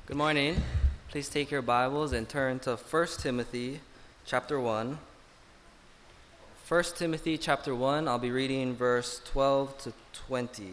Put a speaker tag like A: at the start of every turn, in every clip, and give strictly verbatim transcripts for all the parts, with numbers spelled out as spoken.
A: Good morning. Please take your Bibles and turn to First Timothy chapter one. First Timothy chapter one, I'll be reading verse twelve to twenty.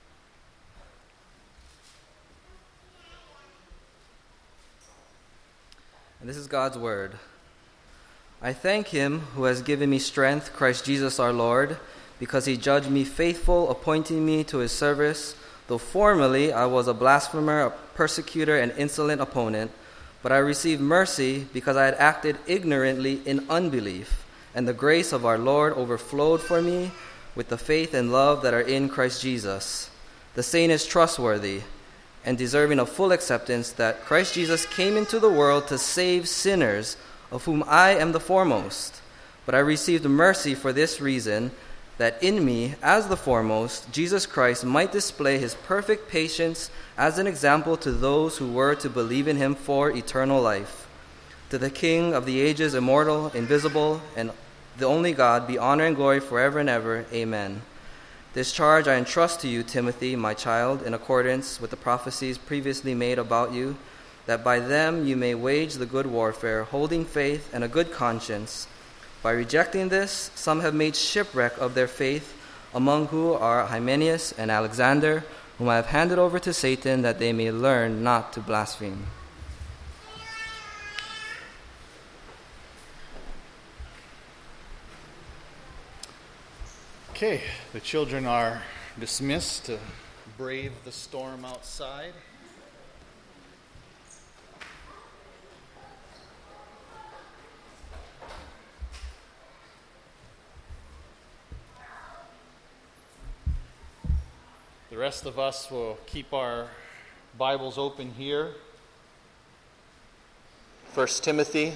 A: And this is God's word. I thank him who has given me strength, Christ Jesus our Lord, because he judged me faithful, appointing me to his service. Though formerly I was a blasphemer, a persecutor, and insolent opponent, but I received mercy because I had acted ignorantly in unbelief, and the grace of our Lord overflowed for me with the faith and love that are in Christ Jesus. The saying is trustworthy and deserving of full acceptance that Christ Jesus came into the world to save sinners, of whom I am the foremost. But I received mercy for this reason, that in me, as the foremost, Jesus Christ might display his perfect patience as an example to those who were to believe in him for eternal life. To the King of the ages, immortal, invisible, and the only God, be honor and glory forever and ever. Amen. This charge I entrust to you, Timothy, my child, in accordance with the prophecies previously made about you, that by them you may wage the good warfare, holding faith and a good conscience. By rejecting this, some have made shipwreck of their faith, among whom are Hymenaeus and Alexander, whom I have handed over to Satan, that they may learn not to blaspheme.
B: Okay, the children are dismissed to brave the storm outside. The rest of us will keep our Bibles open here. First Timothy.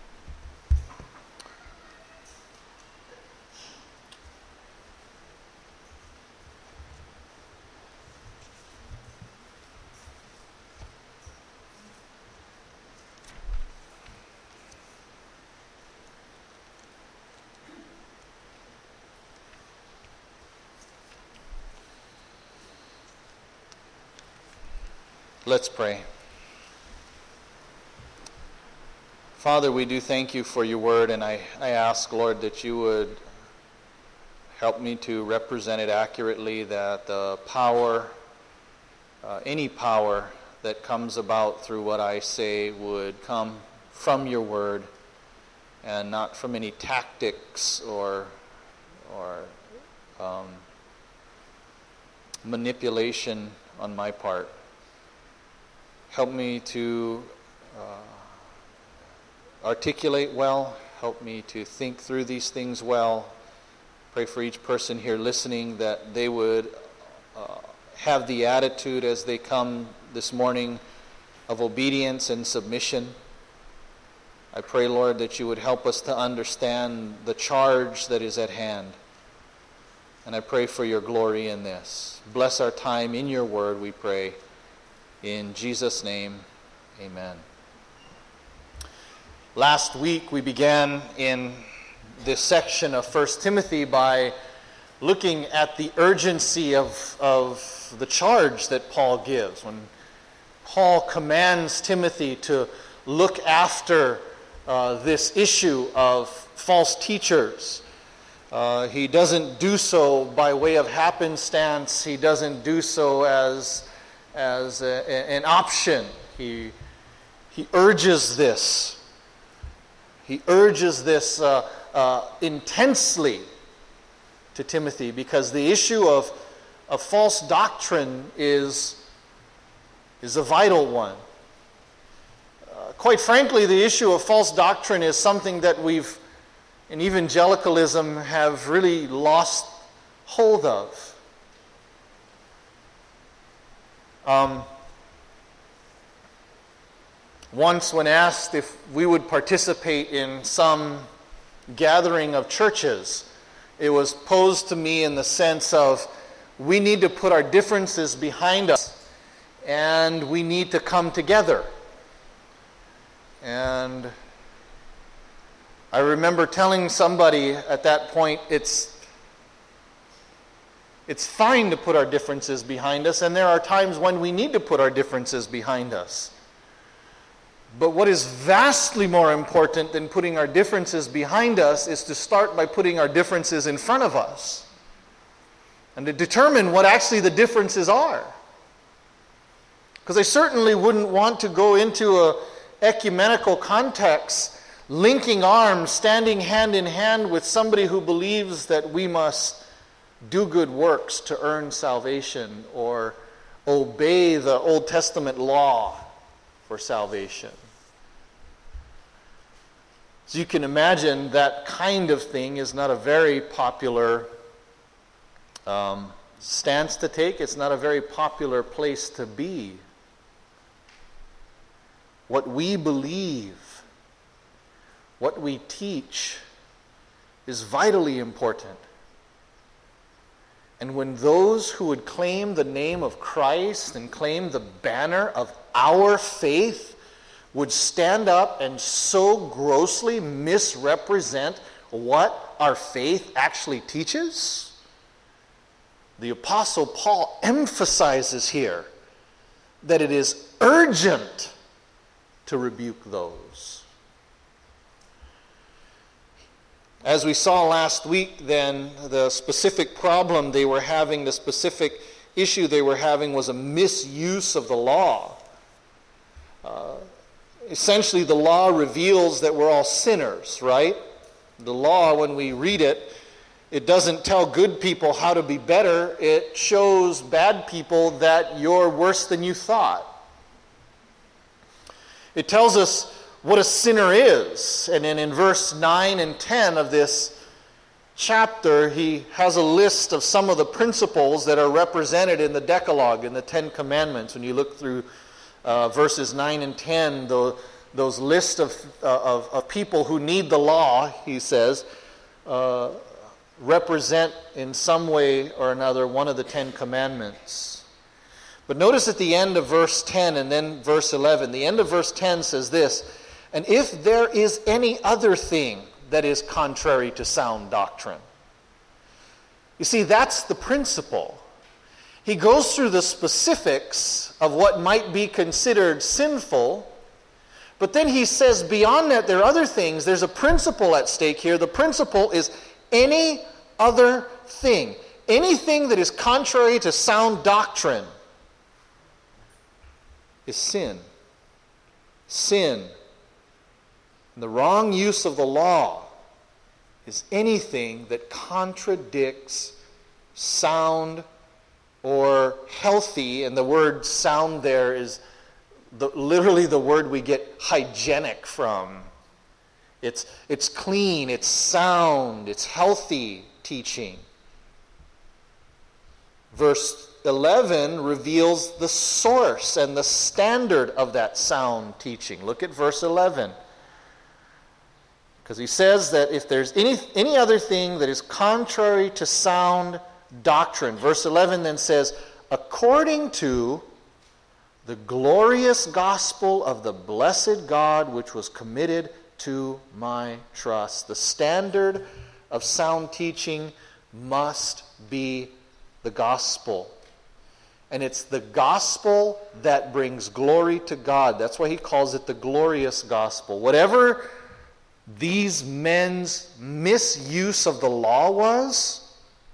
B: Let's pray. Father, we do thank you for your word, and I, I ask, Lord, that you would help me to represent it accurately, that the power, uh, any power that comes about through what I say would come from your word and not from any tactics or, or um, manipulation on my part. Help me to uh, articulate well. Help me to think through these things well. Pray for each person here listening that they would uh, have the attitude as they come this morning of obedience and submission. I pray, Lord, that you would help us to understand the charge that is at hand. And I pray for your glory in this. Bless our time in your word, we pray. In Jesus' name, amen. Last week we began in this section of First Timothy by looking at the urgency of, of the charge that Paul gives. When Paul commands Timothy to look after uh, this issue of false teachers, uh, he doesn't do so by way of happenstance. He doesn't do so as as a, an option. He, he urges this. He urges this uh, uh, intensely to Timothy, because the issue of, of false doctrine is, is a vital one. Uh, quite frankly, the issue of false doctrine is something that we've, in evangelicalism, have really lost hold of. Um, once when asked if we would participate in some gathering of churches, it was posed to me in the sense of we need to put our differences behind us and we need to come together. And I remember telling somebody at that point, it's It's fine to put our differences behind us, and there are times when we need to put our differences behind us. But what is vastly more important than putting our differences behind us is to start by putting our differences in front of us and to determine what actually the differences are. Because I certainly wouldn't want to go into a ecumenical context, linking arms, standing hand in hand with somebody who believes that we must do good works to earn salvation or obey the Old Testament law for salvation. So you can imagine that kind of thing is not a very popular um, stance to take. It's not a very popular place to be. What we believe, what we teach, is vitally important. And when those who would claim the name of Christ and claim the banner of our faith would stand up and so grossly misrepresent what our faith actually teaches, the Apostle Paul emphasizes here that it is urgent to rebuke those. As we saw last week, then, the specific problem they were having, the specific issue they were having was a misuse of the law. Uh, essentially, the law reveals that we're all sinners, right? The law, when we read it, it doesn't tell good people how to be better. It shows bad people that you're worse than you thought. It tells us what a sinner is. And then in verse nine and ten of this chapter, he has a list of some of the principles that are represented in the Decalogue, in the Ten Commandments. When you look through uh, verses nine and ten, the, those lists of, uh, of, of people who need the law, he says, uh, represent in some way or another one of the Ten Commandments. But notice at the end of verse ten and then verse eleven, the end of verse ten says this, "And if there is any other thing that is contrary to sound doctrine." You see, that's the principle. He goes through the specifics of what might be considered sinful, but then he says beyond that there are other things. There's a principle at stake here. The principle is any other thing. Anything that is contrary to sound doctrine is sin. Sin. And the wrong use of the law is anything that contradicts sound or healthy, and the word sound there is the, literally the word we get hygienic from. It's, it's clean, it's sound, it's healthy teaching. Verse eleven reveals the source and the standard of that sound teaching. Look at verse eleven. Because he says that if there's any, any other thing that is contrary to sound doctrine, verse eleven then says, according to the glorious gospel of the blessed God which was committed to my trust. The standard of sound teaching must be the gospel. And it's the gospel that brings glory to God. That's why he calls it the glorious gospel. Whatever these men's misuse of the law was,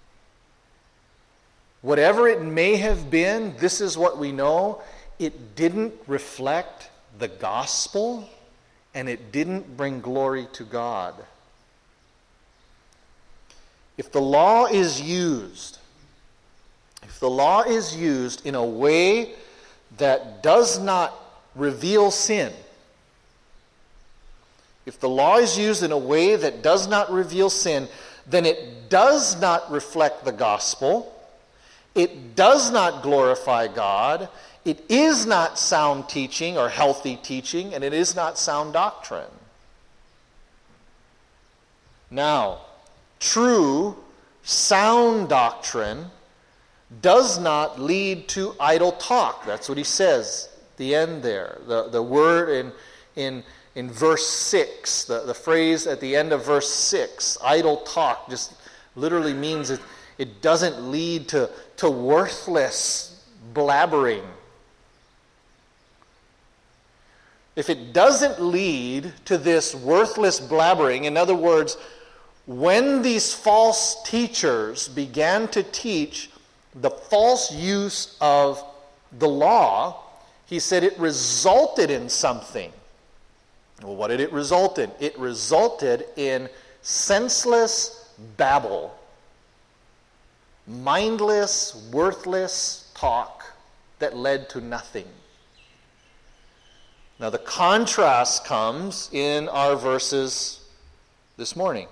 B: whatever it may have been, this is what we know, it didn't reflect the gospel and it didn't bring glory to God. If the law is used, if the law is used in a way that does not reveal sin, if the law is used in a way that does not reveal sin, then it does not reflect the gospel, it does not glorify God, it is not sound teaching or healthy teaching, and it is not sound doctrine. Now, true, sound doctrine does not lead to idle talk. That's what he says at the end there. The, the word in, in, in verse six, the, the phrase at the end of verse six, idle talk, just literally means it, it doesn't lead to, to worthless blabbering. if it doesn't lead to this worthless blabbering, in other words, when these false teachers began to teach the false use of the law, he said it resulted in something. Well, what did it result in? It resulted in senseless babble, mindless, worthless talk that led to nothing. Now the contrast comes in our verses this morning.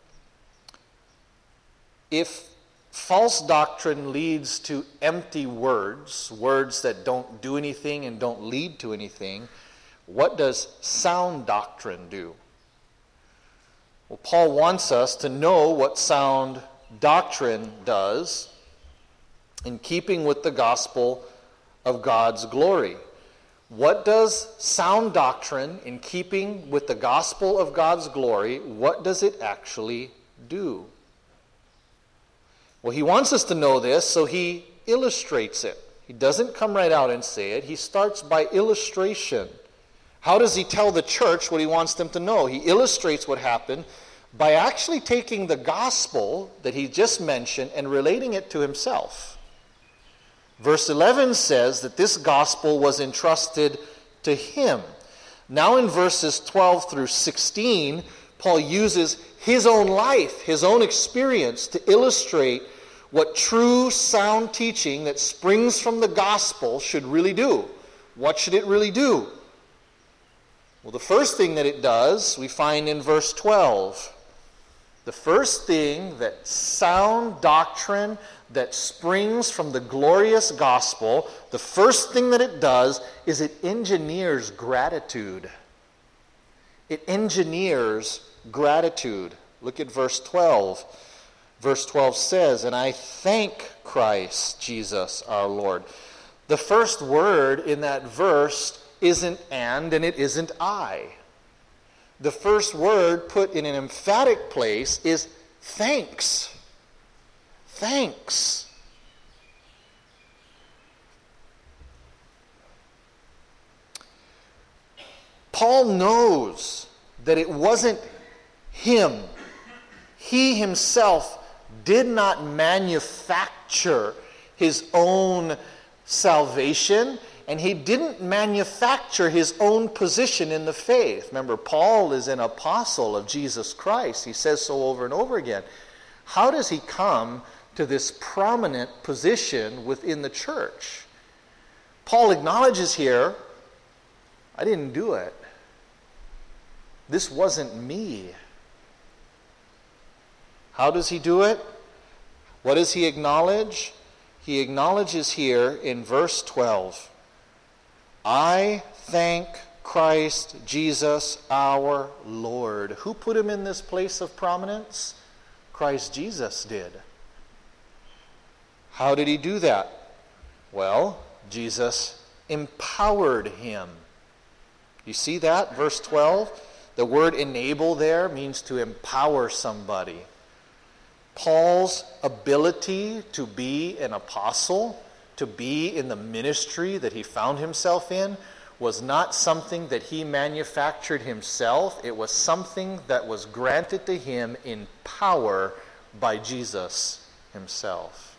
B: If false doctrine leads to empty words, words that don't do anything and don't lead to anything, what does sound doctrine do? Well, Paul wants us to know what sound doctrine does in keeping with the gospel of God's glory. What does sound doctrine, in keeping with the gospel of God's glory, what does it actually do? Well, he wants us to know this, so he illustrates it. He doesn't come right out and say it. He starts by illustration. How does he tell the church what he wants them to know? He illustrates what happened by actually taking the gospel that he just mentioned and relating it to himself. Verse eleven says that this gospel was entrusted to him. Now in verses twelve through sixteen, Paul uses his own life, his own experience to illustrate what true sound teaching that springs from the gospel should really do. What should it really do? Well, the first thing that it does, we find in verse twelve. The first thing that sound doctrine that springs from the glorious gospel, the first thing that it does is it engineers gratitude. It engineers gratitude. Look at verse twelve. Verse twelve says, "And I thank Christ Jesus our Lord." The first word in that verse isn't "and" and it isn't "I." The first word put in an emphatic place is thanks. Thanks. Paul knows that it wasn't him. He himself did not manufacture his own salvation, and he didn't manufacture his own position in the faith. Remember, Paul is an apostle of Jesus Christ. He says so over and over again. How does he come to this prominent position within the church? Paul acknowledges here, I didn't do it. This wasn't me. How does he do it? What does he acknowledge? He acknowledges here in verse twelve, I thank Christ Jesus our Lord. Who put him in this place of prominence? Christ Jesus did. How did he do that? Well, Jesus empowered him. You see that? Verse twelve. The word enable there means to empower somebody. Paul's ability to be an apostle, to be in the ministry that he found himself in, was not something that he manufactured himself. It was something that was granted to him in power by Jesus himself.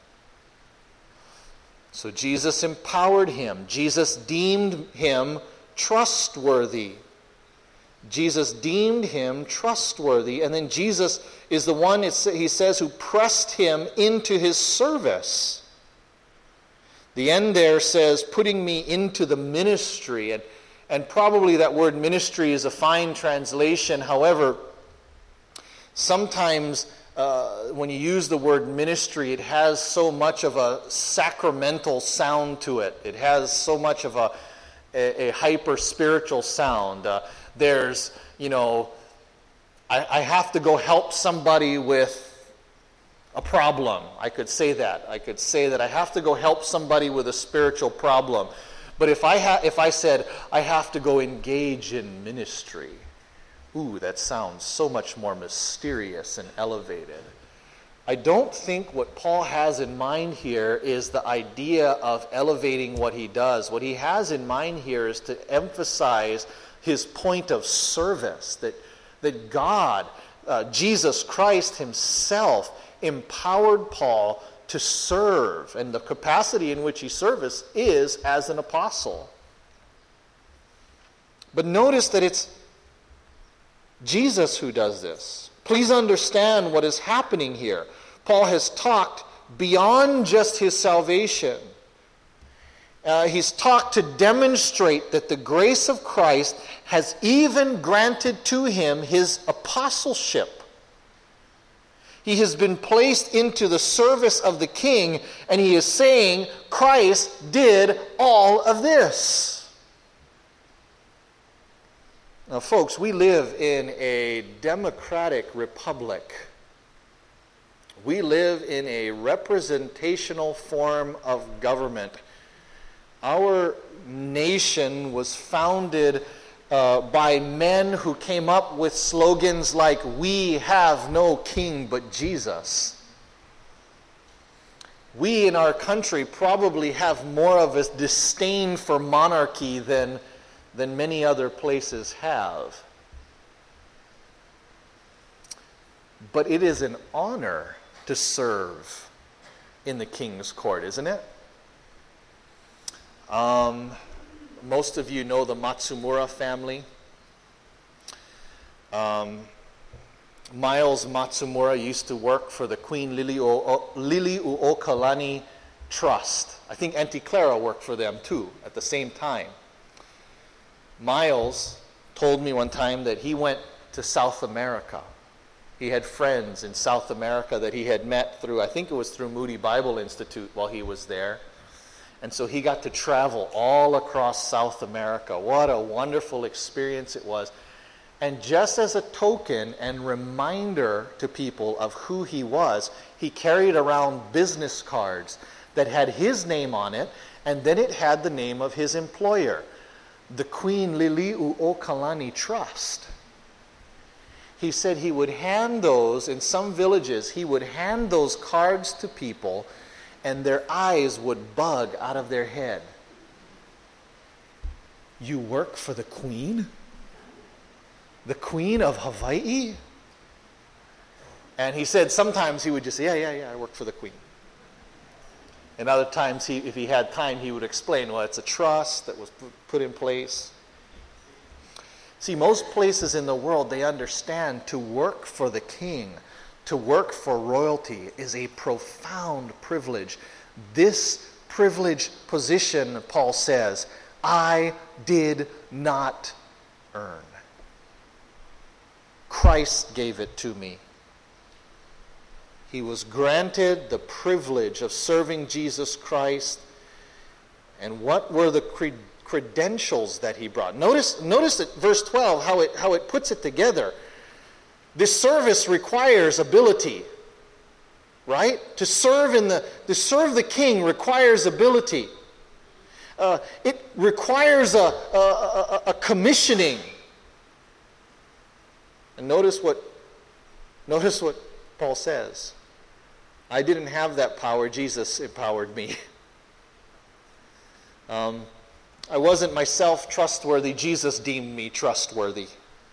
B: So Jesus empowered him. Jesus deemed him trustworthy. Jesus deemed him trustworthy. And then Jesus is the one, he says, who pressed him into his service. The end there says, putting me into the ministry. And, and probably that word ministry is a fine translation. However, sometimes uh, when you use the word ministry, it has so much of a sacramental sound to it. It has so much of a, a, a hyper-spiritual sound. Uh, there's, you know, I, I have to go help somebody with a problem. I could say that. I could say that I have to go help somebody with a spiritual problem. But if I ha- if I said I have to go engage in ministry, ooh, that sounds so much more mysterious and elevated. I don't think what Paul has in mind here is the idea of elevating what he does. What he has in mind here is to emphasize his point of service, that, that God, uh, Jesus Christ himself, empowered Paul to serve, and the capacity in which he serves is as an apostle. But notice that it's Jesus who does this. Please understand what is happening here. Paul has talked beyond just his salvation. Uh, he's talked to demonstrate that the grace of Christ has even granted to him his apostleship. He has been placed into the service of the king, and he is saying Christ did all of this. Now, folks, we live in a democratic republic. We live in a representational form of government. Our nation was founded uh, by men who came up with slogans like, "We have no king but Jesus." We in our country probably have more of a disdain for monarchy than than many other places have. But it is an honor to serve in the king's court, isn't it? Um, most of you know the Matsumura family. Um, Miles Matsumura used to work for the Queen Liliuokalani Trust. I think Auntie Clara worked for them too at the same time. Miles told me one time that he went to South America. He had friends in South America that he had met through, I think it was through Moody Bible Institute while he was there. And so he got to travel all across South America. What a wonderful experience it was. And just as a token and reminder to people of who he was, he carried around business cards that had his name on it, and then it had the name of his employer, the Queen Liliuokalani Trust. He said he would hand those, in some villages, he would hand those cards to people and their eyes would bug out of their head. You work for the Queen? The Queen of Hawaii? And he said sometimes he would just say, yeah, yeah, yeah, I work for the Queen. And other times, he, if he had time, he would explain, well, it's a trust that was put in place. See, most places in the world, they understand to work for the king, to work for royalty is a profound privilege. This privileged position, Paul says, I did not earn. Christ gave it to me. He was granted the privilege of serving Jesus Christ. And what were the cred- credentials that he brought? Notice, notice at verse twelve how it, how it puts it together. This service requires ability, right? To serve in the to serve the king requires ability. Uh, it requires a, a, a, a commissioning. And notice what notice what Paul says. I didn't have that power. Jesus empowered me. Um, I wasn't myself trustworthy. Jesus deemed me trustworthy.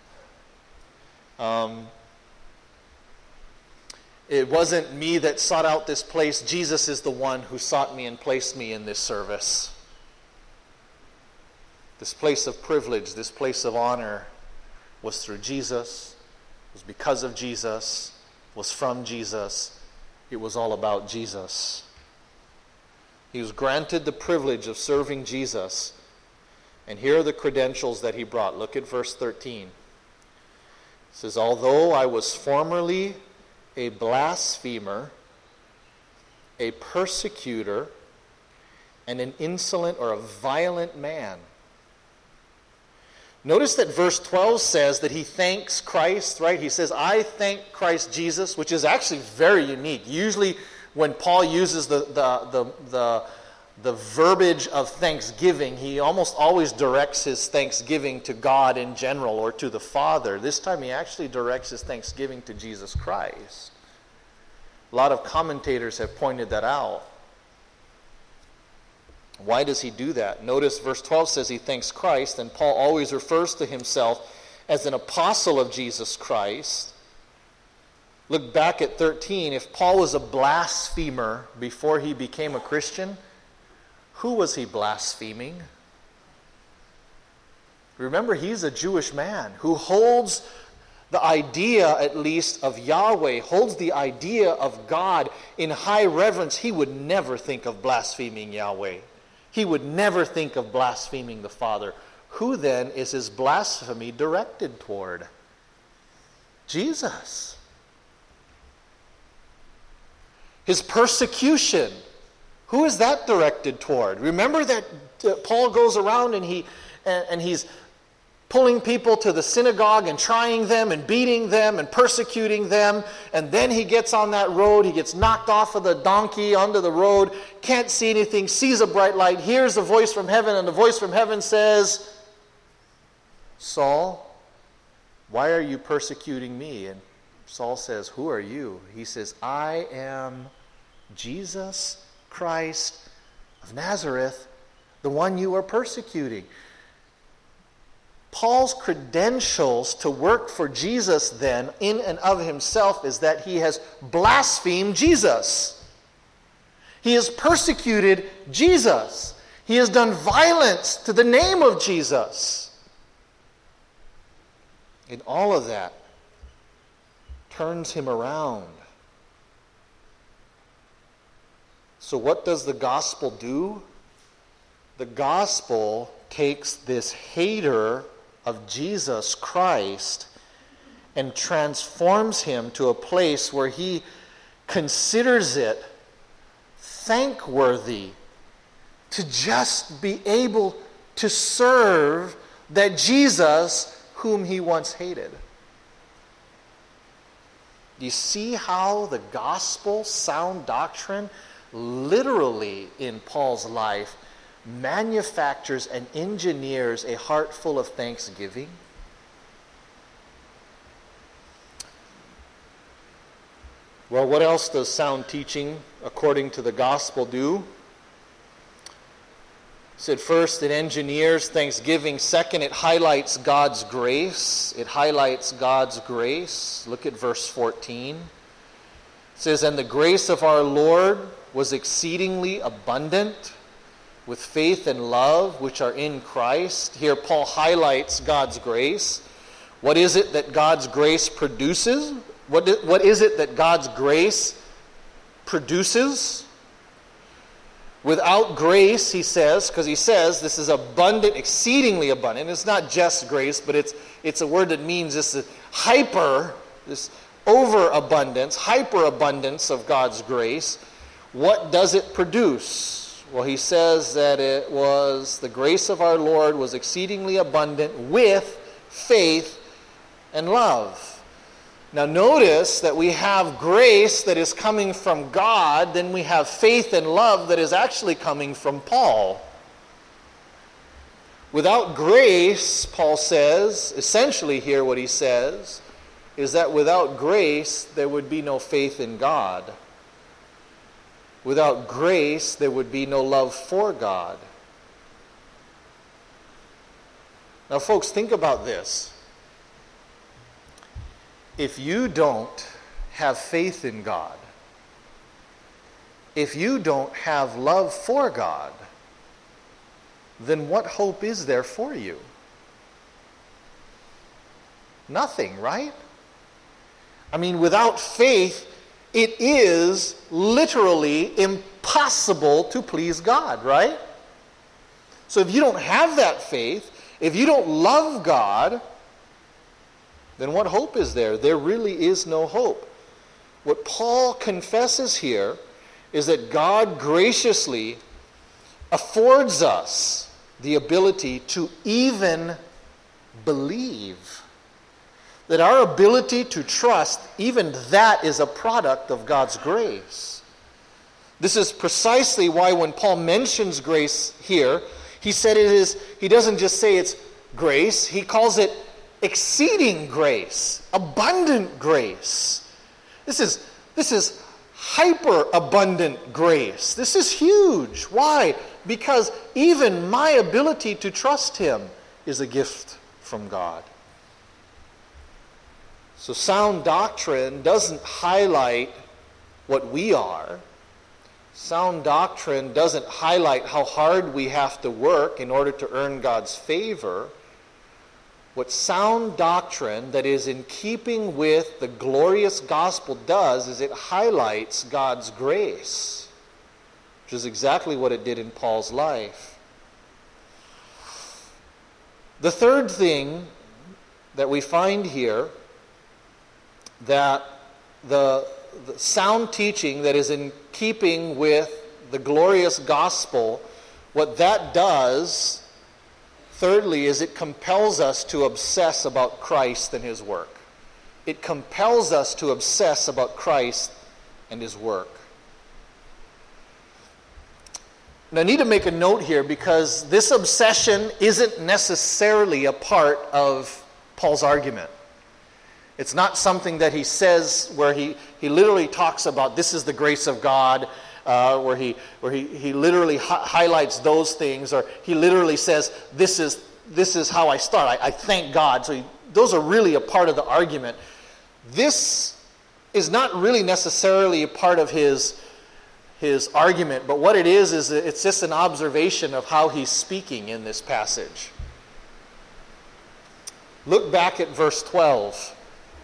B: Um, it wasn't me that sought out this place. Jesus is the one who sought me and placed me in this service. This place of privilege, this place of honor was through Jesus, was because of Jesus, was from Jesus. It was all about Jesus. He was granted the privilege of serving Jesus. And here are the credentials that he brought. Look at verse thirteen. It says, although I was formerly a blasphemer, a persecutor, and an insolent or a violent man. Notice that verse twelve says that he thanks Christ, right? He says, I thank Christ Jesus, which is actually very unique. Usually when Paul uses the, the, the, the, the verbiage of thanksgiving, he almost always directs his thanksgiving to God in general or to the Father. This time he actually directs his thanksgiving to Jesus Christ. A lot of commentators have pointed that out. Why does he do that? Notice verse twelve says he thanks Christ, and Paul always refers to himself as an apostle of Jesus Christ. Look back at thirteen. If Paul was a blasphemer before he became a Christian, who was he blaspheming? Remember, he's a Jewish man who holds the idea, at least, of Yahweh, holds the idea of God in high reverence. He would never think of blaspheming Yahweh. He would never think of blaspheming the Father. Who then is his blasphemy directed toward? Jesus. His persecution, who is that directed toward? Remember that uh, Paul goes around and he and, and he's pulling people to the synagogue and trying them and beating them and persecuting them. And then he gets on that road. He gets knocked off of the donkey onto the road, can't see anything, sees a bright light, hears a voice from heaven, and the voice from heaven says, Saul, why are you persecuting me? And Saul says, who are you? He says, I am Jesus Christ of Nazareth, the one you are persecuting. Paul's credentials to work for Jesus then, in and of himself, is that he has blasphemed Jesus. He has persecuted Jesus. He has done violence to the name of Jesus. And all of that turns him around. So what does the gospel do? The gospel takes this hater of Jesus Christ and transforms him to a place where he considers it thankworthy to just be able to serve that Jesus whom he once hated. Do you see how the gospel, sound doctrine, literally in Paul's life manufactures and engineers a heart full of thanksgiving? Well, what else does sound teaching according to the gospel do? I said first, it engineers thanksgiving. Second, it highlights God's grace. It highlights God's grace. Look at verse fourteen. It says, and the grace of our Lord was exceedingly abundant with faith and love which are in Christ. Here Paul highlights God's grace. What is it that God's grace produces? What, what is it that God's grace produces? Without grace, he says, because he says this is abundant, exceedingly abundant. It's not just grace, but it's it's a word that means this hyper, this overabundance, hyperabundance of God's grace. What does it produce? Well, he says that it was the grace of our Lord was exceedingly abundant with faith and love. Now notice that we have grace that is coming from God, then we have faith and love that is actually coming from Paul. Without grace, Paul says, essentially here what he says, is that without grace there would be no faith in God. Without grace, there would be no love for God. Now, folks, think about this. If you don't have faith in God, if you don't have love for God, then what hope is there for you? Nothing, right? I mean, without faith, it is literally impossible to please God, right? So if you don't have that faith, if you don't love God, then what hope is there? There really is no hope. What Paul confesses here is that God graciously affords us the ability to even believe. That our ability to trust, even that is a product of God's grace. This is precisely why when Paul mentions grace here, he said it is, he doesn't just say it's grace, he calls it exceeding grace, abundant grace. This is, this is hyper abundant grace. This is huge. Why? Because even my ability to trust him is a gift from God. So sound doctrine doesn't highlight what we are. Sound doctrine doesn't highlight how hard we have to work in order to earn God's favor. What sound doctrine that is in keeping with the glorious gospel does is it highlights God's grace, which is exactly what it did in Paul's life. The third thing that we find here, that the, the sound teaching that is in keeping with the glorious gospel, what that does, thirdly, is it compels us to obsess about Christ and his work. It compels us to obsess about Christ and his work. And I need to make a note here because this obsession isn't necessarily a part of Paul's argument. It's not something that he says where he, he literally talks about this is the grace of God, uh, where he where he, he literally hi- highlights those things, or he literally says this is this is how I start. I, I thank God. So he, those are really a part of the argument. This is not really necessarily a part of his his argument, but what it is is it's just an observation of how he's speaking in this passage. Look back at verse twelve.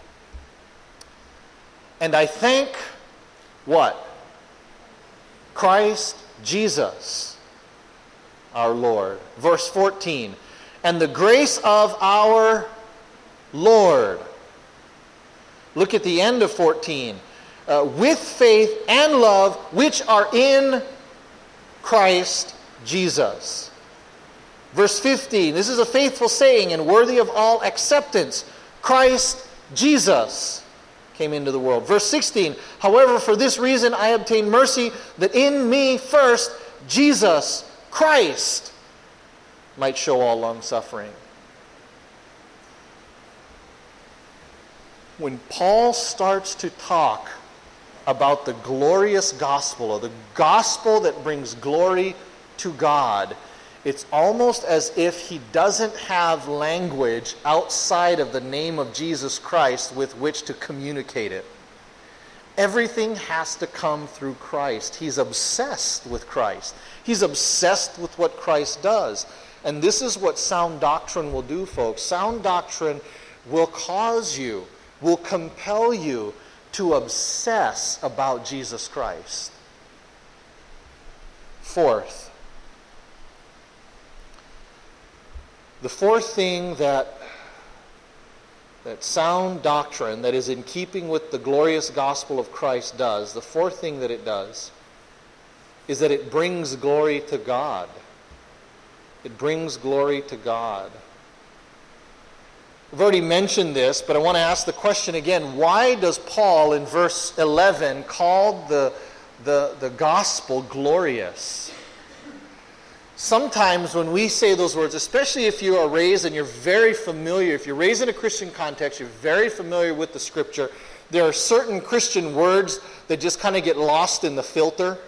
B: And I thank what? Christ Jesus, our Lord. Verse fourteen. And the grace of our Lord. Look at the end of fourteen. Uh, with faith and love which are in Christ Jesus. Verse fifteen. This is a faithful saying and worthy of all acceptance. Christ Jesus came into the world. Verse sixteen, however, for this reason I obtain mercy, that in me first Jesus Christ might show all long-suffering. When Paul starts to talk about the glorious gospel, or the gospel that brings glory to God, it's almost as if he doesn't have language outside of the name of Jesus Christ with which to communicate it. Everything has to come through Christ. He's obsessed with Christ. He's obsessed with what Christ does. And this is what sound doctrine will do, folks. Sound doctrine will cause you, will compel you to obsess about Jesus Christ. Fourth, The fourth thing that, that sound doctrine that is in keeping with the glorious gospel of Christ does, the fourth thing that it does, is that it brings glory to God. It brings glory to God. I've already mentioned this, but I want to ask the question again. Why does Paul in verse eleven call the, the, the gospel glorious? Sometimes when we say those words, especially if you are raised and you're very familiar, if you're raised in a Christian context, you're very familiar with the Scripture, there are certain Christian words that just kind of get lost in the filter.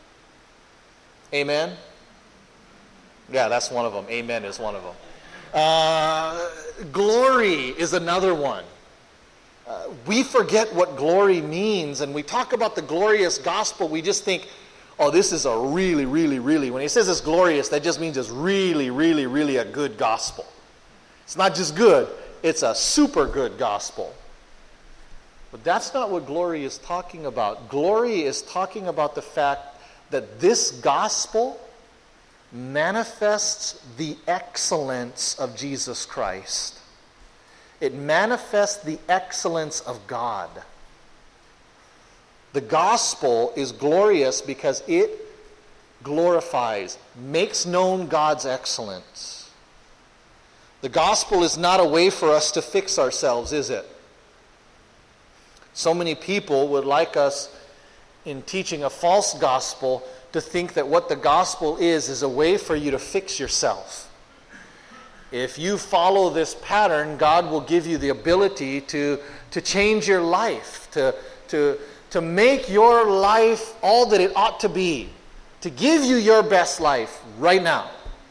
B: Amen? Yeah, that's one of them. Amen is one of them. Uh, glory is another one. Uh, we forget what glory means, and we talk about the glorious gospel, we just think, oh, this is a really, really, really, when he says it's glorious, that just means it's really, really, really a good gospel. It's not just good, it's a super good gospel. But that's not what glory is talking about. Glory is talking about the fact that this gospel manifests the excellence of Jesus Christ. It manifests the excellence of God. The gospel is glorious because it glorifies, makes known God's excellence. The gospel is not a way for us to fix ourselves, is it? So many people would like us, in teaching a false gospel, to think that what the gospel is is a way for you to fix yourself. If you follow this pattern, God will give you the ability to, to change your life, to, to, to make your life all that it ought to be, to give you your best life right now.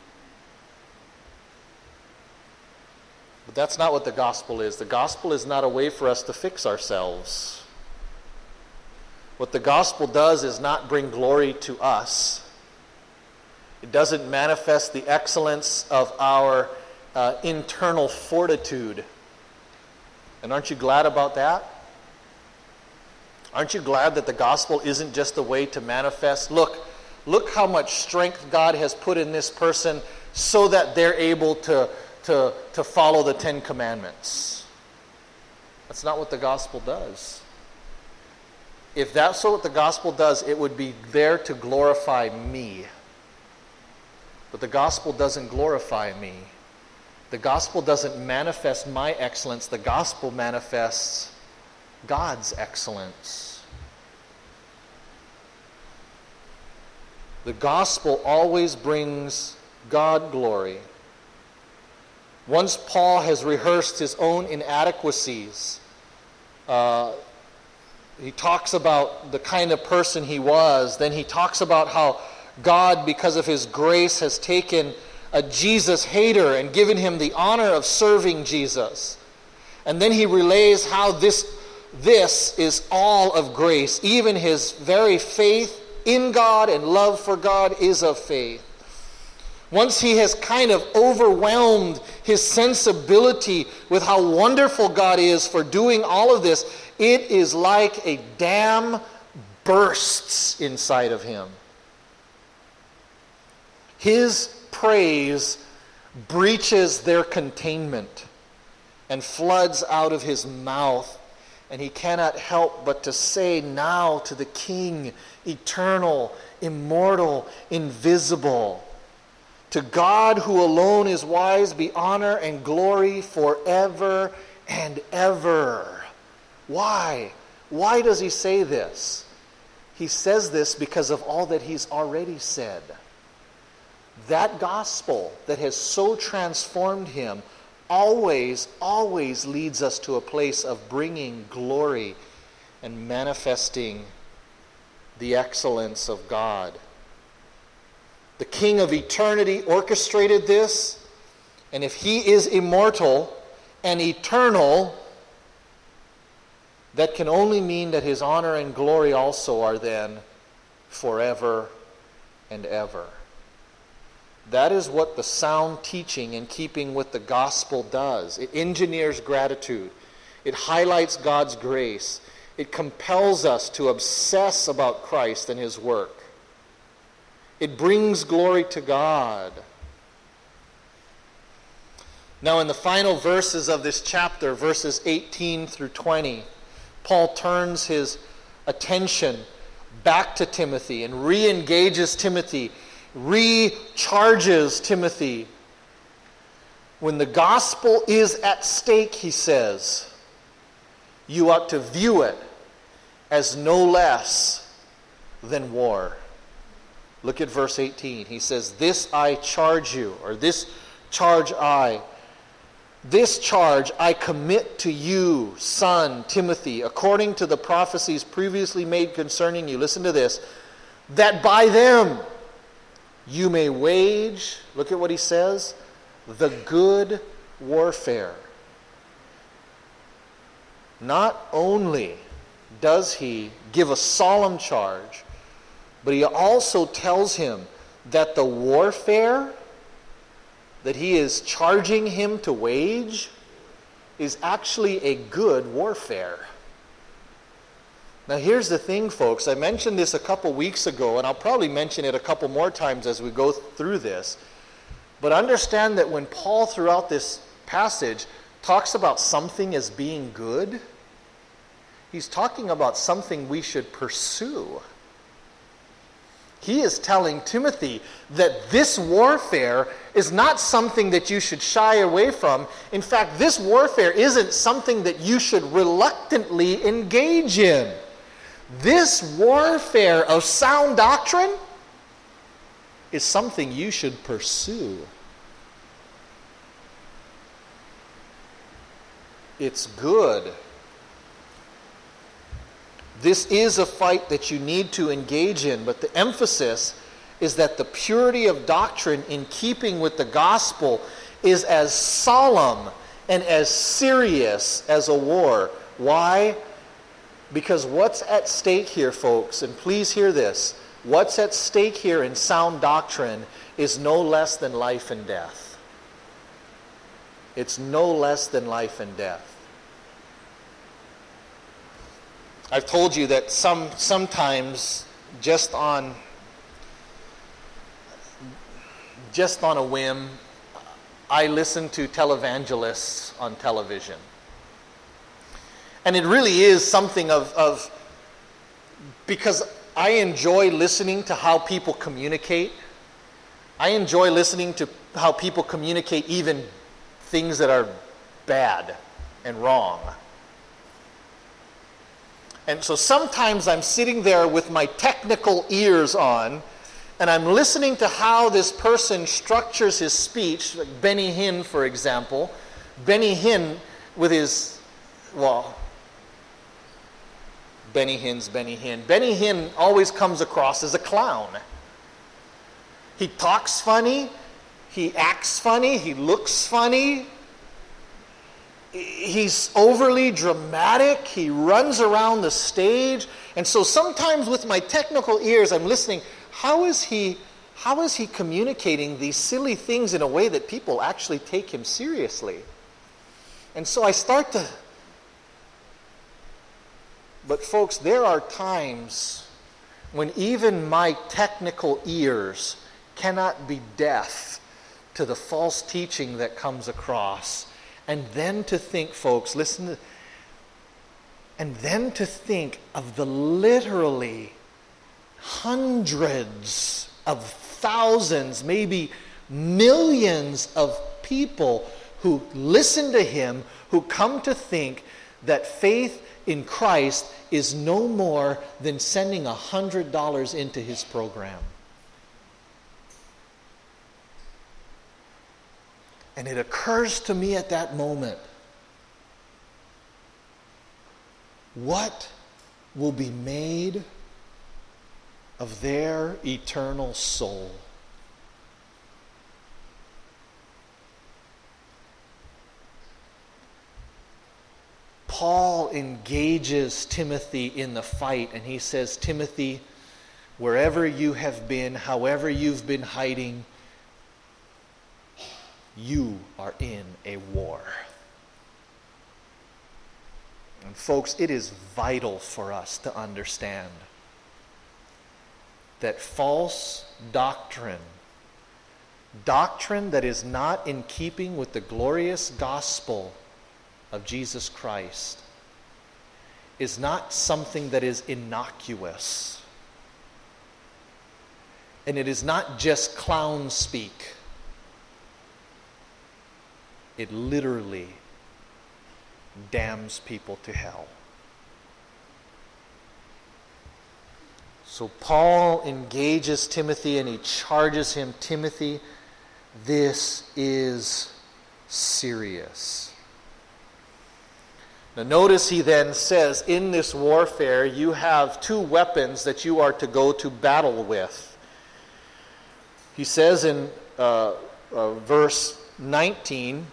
B: But that's not what the gospel is. The gospel is not a way for us to fix ourselves. What the gospel does is not bring glory to us. It doesn't manifest the excellence of our uh, internal fortitude. And aren't you glad about that? Aren't you glad that the gospel isn't just a way to manifest, look, look how much strength God has put in this person so that they're able to, to, to follow the Ten Commandments. That's not what the gospel does. If that's what the gospel does, it would be there to glorify me. But the gospel doesn't glorify me. The gospel doesn't manifest my excellence. The gospel manifests God's excellence. The gospel always brings God glory. Once Paul has rehearsed his own inadequacies, uh, he talks about the kind of person he was. Then he talks about how God, because of his grace, has taken a Jesus hater and given him the honor of serving Jesus. And then he relays how this, this is all of grace. Even his very faith in God and love for God is of faith. Once he has kind of overwhelmed his sensibility with how wonderful God is for doing all of this, it is like a dam bursts inside of him. His praise breaches their containment and floods out of his mouth, and he cannot help but to say now to the King, eternal, immortal, invisible, to God who alone is wise, be honor and glory forever and ever. Why? Why does he say this? He says this because of all that he's already said. That gospel that has so transformed him always, always leads us to a place of bringing glory and manifesting the excellence of God. The King of eternity orchestrated this, and if he is immortal and eternal, that can only mean that his honor and glory also are then forever and ever. That is what the sound teaching in keeping with the gospel does. It engineers gratitude. It highlights God's grace. It compels us to obsess about Christ and his work. It brings glory to God. Now, in the final verses of this chapter, verses eighteen through twenty, Paul turns his attention back to Timothy and re-engages Timothy, recharges Timothy. When the gospel is at stake, he says, you ought to view it as no less than war. Look at verse eighteen. He says, this I charge you, or this charge I, this charge I commit to you, son Timothy, according to the prophecies previously made concerning you. Listen to this. That by them you may wage, look at what he says, the good warfare. Not only does he give a solemn charge, but he also tells him that the warfare that he is charging him to wage is actually a good warfare. Now here's the thing, folks. I mentioned this a couple weeks ago, and I'll probably mention it a couple more times as we go through this. But understand that when Paul, throughout this passage, talks about something as being good, he's talking about something we should pursue. He is telling Timothy that this warfare is not something that you should shy away from. In fact, this warfare isn't something that you should reluctantly engage in. This warfare of sound doctrine is something you should pursue. It's good. This is a fight that you need to engage in, but the emphasis is that the purity of doctrine in keeping with the gospel is as solemn and as serious as a war. Why? Because what's at stake here, folks, and please hear this, what's at stake here in sound doctrine is no less than life and death. It's no less than life and death. I've told you that some sometimes just on just on a whim, I listen to televangelists on television. And it really is something of, of because I enjoy listening to how people communicate. I enjoy listening to how people communicate even things that are bad and wrong. And so sometimes I'm sitting there with my technical ears on, and I'm listening to how this person structures his speech, like Benny Hinn, for example. Benny Hinn with his, well, Benny Hinn's Benny Hinn. Benny Hinn always comes across as a clown. He talks funny, he acts funny, he looks funny. He's overly dramatic. He runs around the stage. And so sometimes with my technical ears, I'm listening. How is he, how is he communicating these silly things in a way that people actually take him seriously? And so I start to... But folks, there are times when even my technical ears cannot be deaf to the false teaching that comes across. And then to think, folks, listen to, and then to think of the literally hundreds of thousands, maybe millions of people who listen to him, who come to think that faith in Christ is no more than sending a hundred dollars into his program. And it occurs to me at that moment, what will be made of their eternal soul? Paul engages Timothy in the fight, and he says, Timothy, wherever you have been, however you've been hiding, you are in a war. And folks, it is vital for us to understand that false doctrine, doctrine that is not in keeping with the glorious gospel of Jesus Christ, is not something that is innocuous. And it is not just clown speak. It literally damns people to hell. So Paul engages Timothy and he charges him, Timothy, this is serious. Now notice he then says, in this warfare you have two weapons that you are to go to battle with. He says in uh, uh, verse nineteen,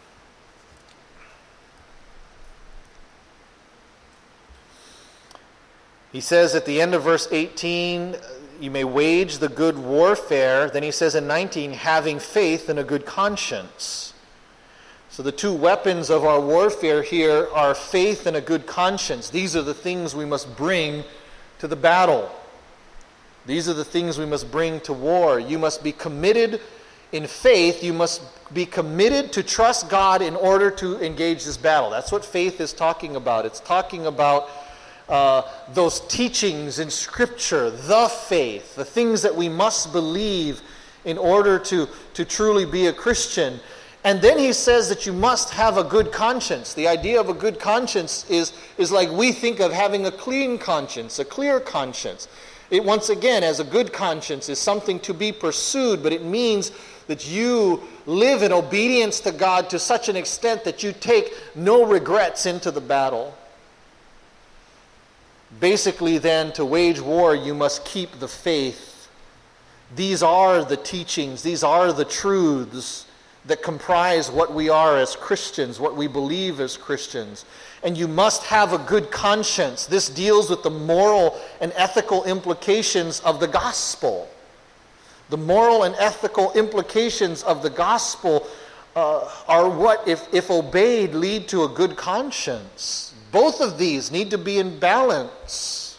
B: he says at the end of verse eighteen, you may wage the good warfare. Then he says in nineteen, having faith and a good conscience. So the two weapons of our warfare here are faith and a good conscience. These are the things we must bring to the battle. These are the things we must bring to war. You must be committed in faith. You must be committed to trust God in order to engage this battle. That's what faith is talking about. It's talking about Uh, those teachings in Scripture, the faith, the things that we must believe in order to, to truly be a Christian. And then he says that you must have a good conscience. The idea of a good conscience is, is like we think of having a clean conscience, a clear conscience. It, once again, as a good conscience, is something to be pursued, but it means that you live in obedience to God to such an extent that you take no regrets into the battle. Basically then, to wage war, you must keep the faith. These are the teachings, these are the truths that comprise what we are as Christians, what we believe as Christians. And you must have a good conscience. This deals with the moral and ethical implications of the gospel. The moral and ethical implications of the gospel uh, are what, if, if obeyed, lead to a good conscience. Both of these need to be in balance.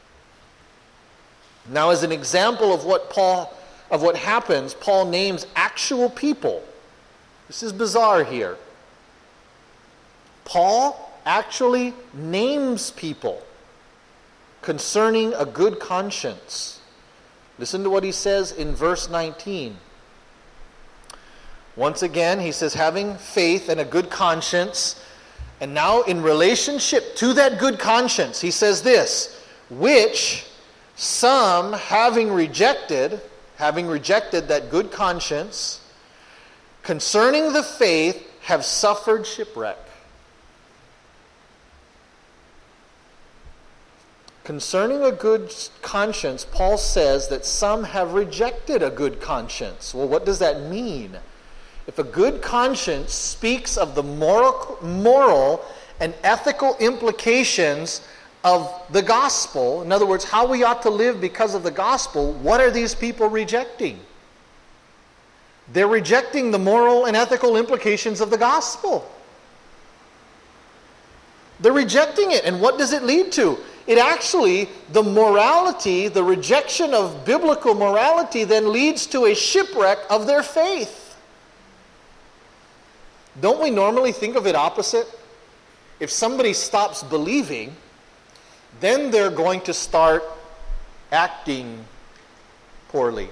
B: Now, as an example of what Paul, of what happens, Paul names actual people. This is bizarre here. Paul actually names people concerning a good conscience. Listen to what he says in verse nineteen. Once again, he says, having faith and a good conscience. And now in relationship to that good conscience, he says this, which some having rejected, having rejected that good conscience, concerning the faith have suffered shipwreck. Concerning a good conscience, Paul says that some have rejected a good conscience. Well, what does that mean? If a good conscience speaks of the moral, moral and ethical implications of the gospel, in other words, how we ought to live because of the gospel, what are these people rejecting? They're rejecting the moral and ethical implications of the gospel. They're rejecting it. And what does it lead to? It actually, the morality, the rejection of biblical morality then leads to a shipwreck of their faith. Don't we normally think of it opposite? If somebody stops believing, then they're going to start acting poorly.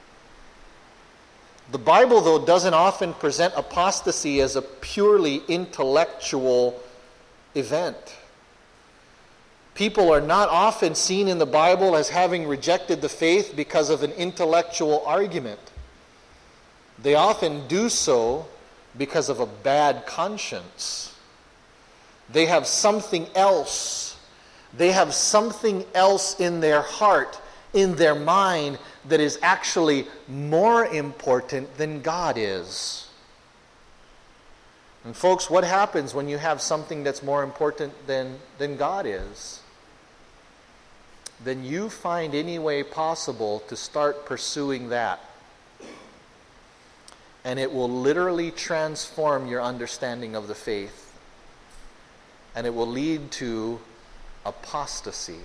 B: The Bible, though, doesn't often present apostasy as a purely intellectual event. People are not often seen in the Bible as having rejected the faith because of an intellectual argument. They often do so because of a bad conscience. They have something else. They have something else in their heart, in their mind, that is actually more important than God is. And folks, what happens when you have something that's more important than, than God is? Then you find any way possible to start pursuing that. And it will literally transform your understanding of the faith. And it will lead to apostasy.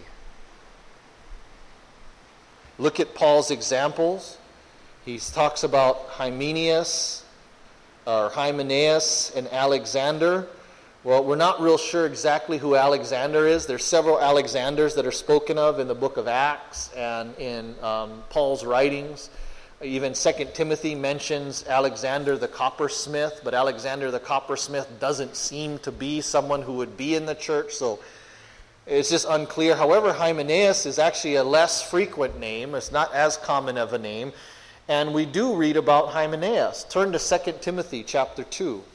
B: Look at Paul's examples. He talks about Hymenaeus, or Hymenaeus and Alexander. Well, we're not real sure exactly who Alexander is. There's several Alexanders that are spoken of in the book of Acts and in um, Paul's writings. Even Second Timothy mentions Alexander the coppersmith, but Alexander the coppersmith doesn't seem to be someone who would be in the church, so it's just unclear. However, Hymenaeus is actually a less frequent name. It's not as common of a name. And we do read about Hymenaeus. Turn to Second Timothy chapter two.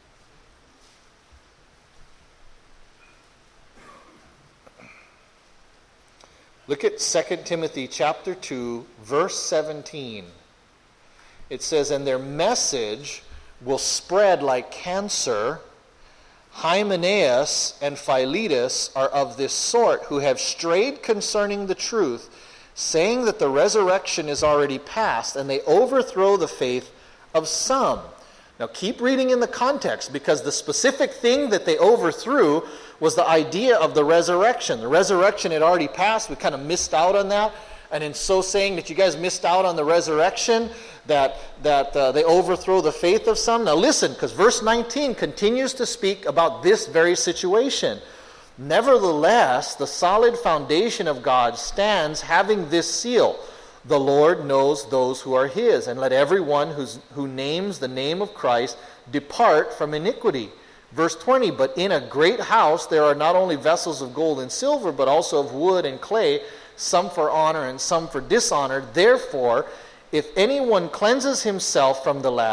B: Look at Second Timothy chapter two, verse seventeen. It says, and their message will spread like cancer. Hymenaeus and Philetus are of this sort, who have strayed concerning the truth, saying that the resurrection is already past, and they overthrow the faith of some. Now keep reading in the context, because the specific thing that they overthrew was the idea of the resurrection. The resurrection had already passed. We kind of missed out on that. And in so saying that you guys missed out on the resurrection, that, that uh, they overthrow the faith of some. Now listen, because verse nineteen continues to speak about this very situation. Nevertheless, the solid foundation of God stands, having this seal: the Lord knows those who are his, and let everyone who's, who names the name of Christ depart from iniquity. Verse twenty, but in a great house there are not only vessels of gold and silver, but also of wood and clay, some for honor and some for dishonor. Therefore, if anyone cleanses himself from the latter,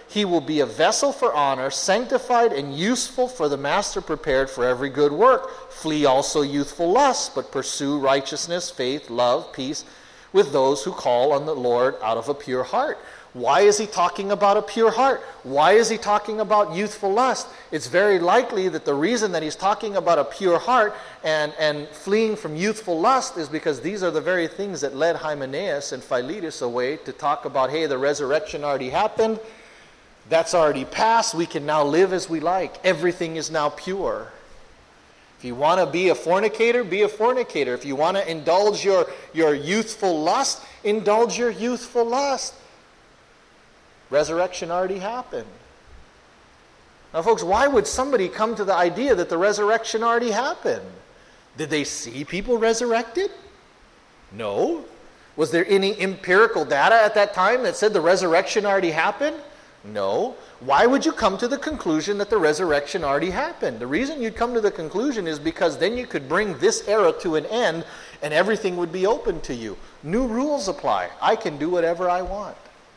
B: he will be a vessel for honor, sanctified and useful for the master, prepared for every good work. Flee also youthful lusts, but pursue righteousness, faith, love, peace with those who call on the Lord out of a pure heart. Why is he talking about a pure heart? Why is he talking about youthful lust? It's very likely that the reason that he's talking about a pure heart and, and fleeing from youthful lust is because these are the very things that led Hymenaeus and Philetus away to talk about, hey, the resurrection already happened. That's already passed. We can now live as we like. Everything is now pure. If you want to be a fornicator, be a fornicator. If you want to indulge your, your youthful lust, indulge your youthful lust. Resurrection already happened. Now, folks, why would somebody come to the idea that the resurrection already happened? Did they see people resurrected? No. Was there any empirical data at that time that said the resurrection already happened? No. Why would you come to the conclusion that the resurrection already happened? The reason you'd come to the conclusion is because then you could bring this era to an end and everything would be open to you. New rules apply. I can do whatever I want.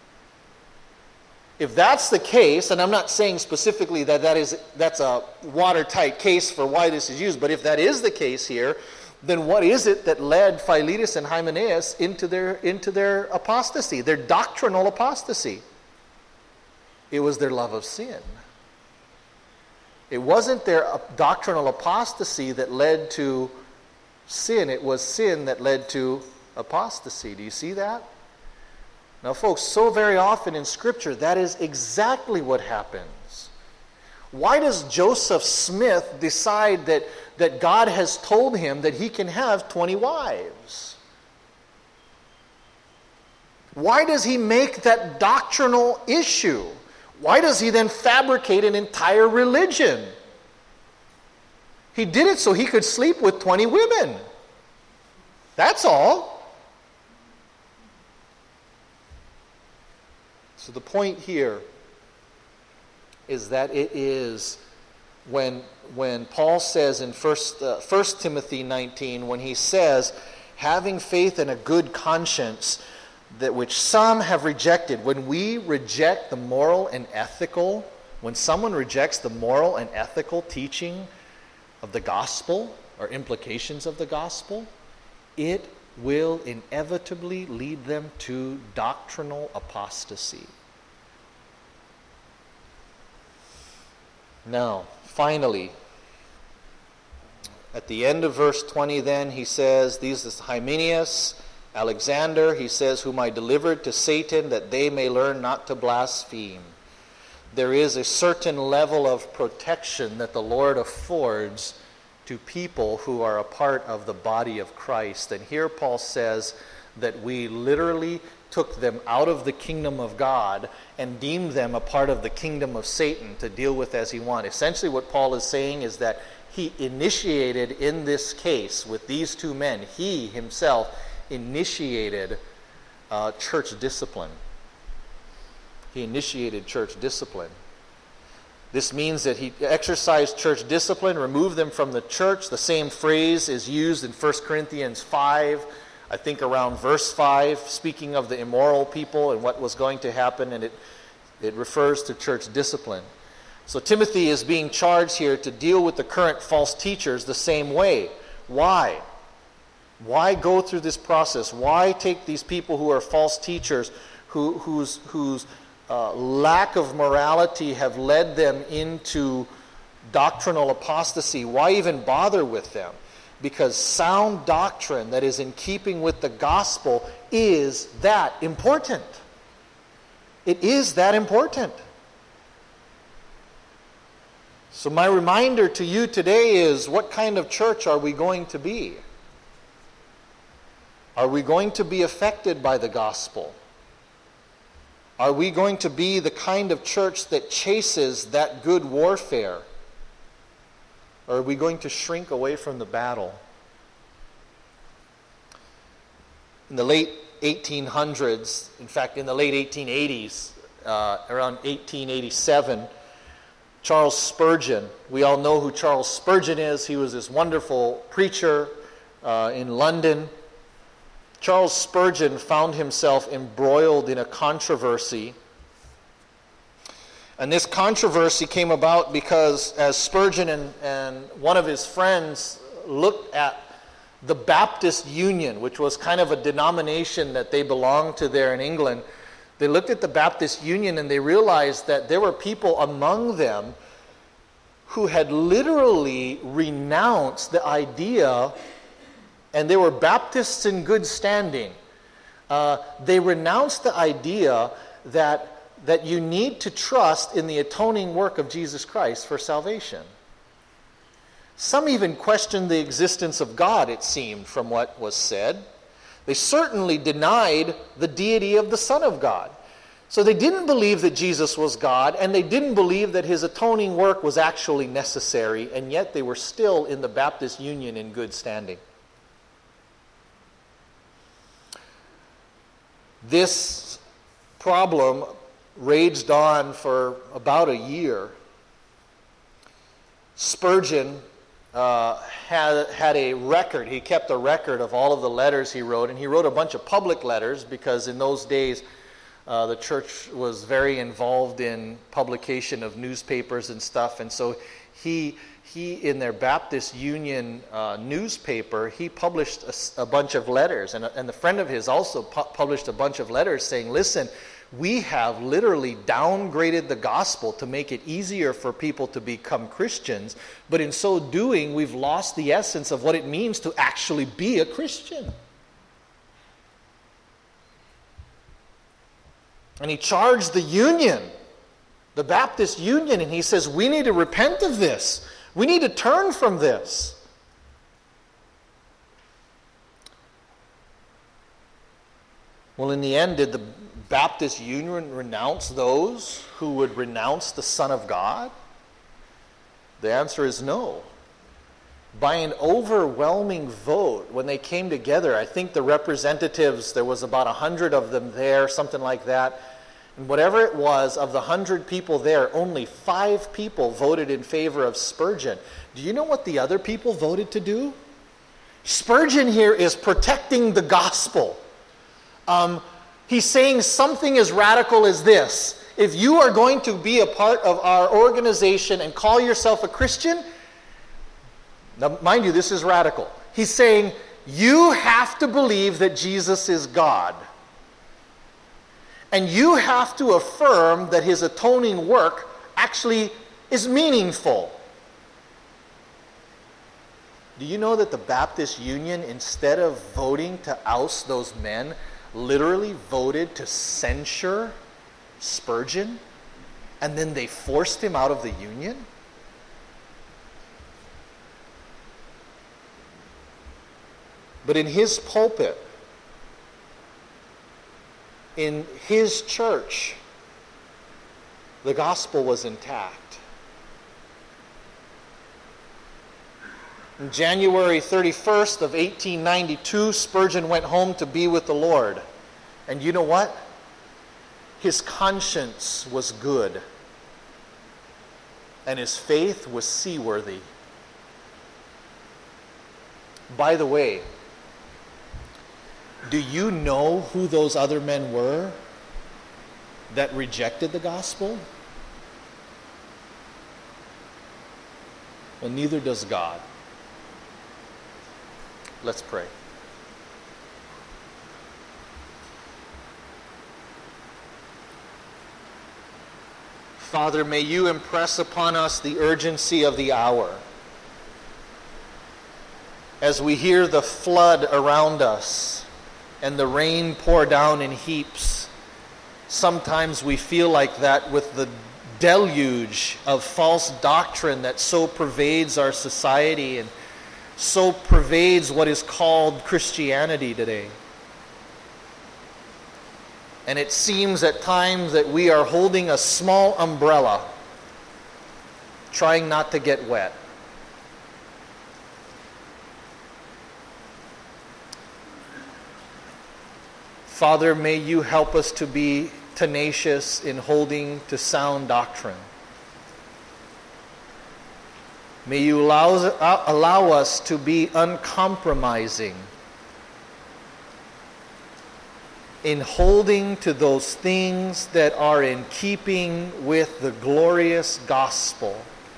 B: If that's the case, and I'm not saying specifically that, that is, that's a watertight case for why this is used, but if that is the case here, then what is it that led Philetus and Hymenaeus into their, into their apostasy, their doctrinal apostasy? It was their love of sin. It wasn't their doctrinal apostasy that led to sin. It was sin that led to apostasy. Do you see that? Now, folks, so very often in Scripture, that is exactly what happens. Why does Joseph Smith decide that, that God has told him that he can have twenty wives? Why does he make that doctrinal issue? Why does he then fabricate an entire religion? He did it so he could sleep with twenty women. That's all. So the point here is that it is when, when Paul says in First, uh, First Timothy nineteen, when he says, having faith and a good conscience, that which some have rejected. When we reject the moral and ethical, when someone rejects the moral and ethical teaching of the gospel or implications of the gospel, it will inevitably lead them to doctrinal apostasy. Now, finally, at the end of verse twenty then, he says, these is Hymenaeus, Alexander, he says, whom I delivered to Satan, that they may learn not to blaspheme. There is a certain level of protection that the Lord affords to people who are a part of the body of Christ. And here Paul says that we literally took them out of the kingdom of God and deemed them a part of the kingdom of Satan to deal with as he wanted. Essentially what Paul is saying is that he initiated in this case with these two men, he himself initiated uh, church discipline. He initiated church discipline. This means that he exercised church discipline, removed them from the church. The same phrase is used in First Corinthians five, I think around verse five, speaking of the immoral people and what was going to happen, and it, it refers to church discipline. So Timothy is being charged here to deal with the current false teachers the same way. Why? Why go through this process? Why take these people who are false teachers, who, whose, whose uh, lack of morality have led them into doctrinal apostasy? Why even bother with them? Because sound doctrine that is in keeping with the gospel is that important. It is that important. So my reminder to you today is, what kind of church are we going to be? Are we going to be affected by the gospel? Are we going to be the kind of church that chases that good warfare? Or are we going to shrink away from the battle? In the late eighteen hundreds, in fact, in the late eighteen eighties, uh, around eighteen eighty-seven, Charles Spurgeon, we all know who Charles Spurgeon is. He was this wonderful preacher uh, in London. Charles Spurgeon found himself embroiled in a controversy And this controversy came about because as Spurgeon and, and one of his friends looked at the Baptist Union, which was kind of a denomination that they belonged to there in England, they looked at the Baptist Union and they realized that there were people among them who had literally renounced the idea, and they were Baptists in good standing. Uh, they renounced the idea that, that you need to trust in the atoning work of Jesus Christ for salvation. Some even questioned the existence of God, it seemed, from what was said. They certainly denied the deity of the Son of God. So they didn't believe that Jesus was God, and they didn't believe that his atoning work was actually necessary, and yet they were still in the Baptist Union in good standing. This problem raged on for about a year. Spurgeon uh, had, had a record. He kept a record of all of the letters he wrote, and he wrote a bunch of public letters because in those days uh, the church was very involved in publication of newspapers and stuff, and so he he in their Baptist Union uh, newspaper, he published a, a bunch of letters, and, a, and a friend of his also pu- published a bunch of letters saying, listen, we have literally downgraded the gospel to make it easier for people to become Christians, but in so doing, we've lost the essence of what it means to actually be a Christian. And he charged the union, the Baptist Union, and he says, we need to repent of this. We need to turn from this. Well, in the end, did the Baptist Union renounce those who would renounce the Son of God? The answer is no. By an overwhelming vote, when they came together, I think the representatives, there was about a hundred of them there, something like that. And whatever it was, of the hundred people there, only five people voted in favor of Spurgeon. Do you know what the other people voted to do? Spurgeon here is protecting the gospel. Um, he's saying something as radical as this. If you are going to be a part of our organization and call yourself a Christian, now mind you, this is radical. He's saying you have to believe that Jesus is God. And you have to affirm that his atoning work actually is meaningful. Do you know that the Baptist Union, instead of voting to oust those men, literally voted to censure Spurgeon? And then they forced him out of the union? But in his pulpit, in his church, the gospel was intact. On January thirty-first of eighteen ninety-two, Spurgeon went home to be with the Lord. And you know what? His conscience was good. And his faith was seaworthy. By the way, do you know who those other men were that rejected the gospel? Well, neither does God. Let's pray. Father, may you impress upon us the urgency of the hour. As we hear the flood around us, and the rain pour down in heaps, sometimes we feel like that with the deluge of false doctrine that so pervades our society and so pervades what is called Christianity today. And it seems at times that we are holding a small umbrella, trying not to get wet. Father, may you help us to be tenacious in holding to sound doctrine. May you allow, allow us to be uncompromising in holding to those things that are in keeping with the glorious gospel.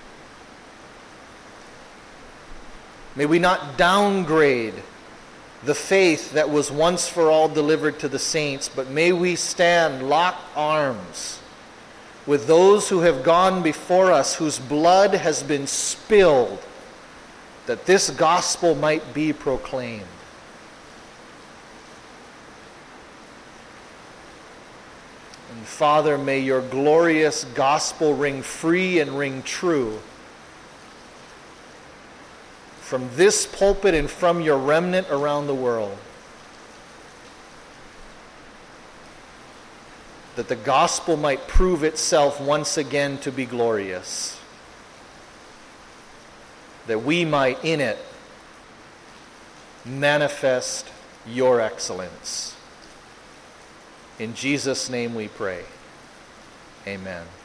B: May we not downgrade the faith that was once for all delivered to the saints, but may we stand locked arms with those who have gone before us, whose blood has been spilled, that this gospel might be proclaimed. And Father, may your glorious gospel ring free and ring true from this pulpit and from your remnant around the world. That the gospel might prove itself once again to be glorious. That we might in it manifest your excellence. In Jesus' name we pray. Amen.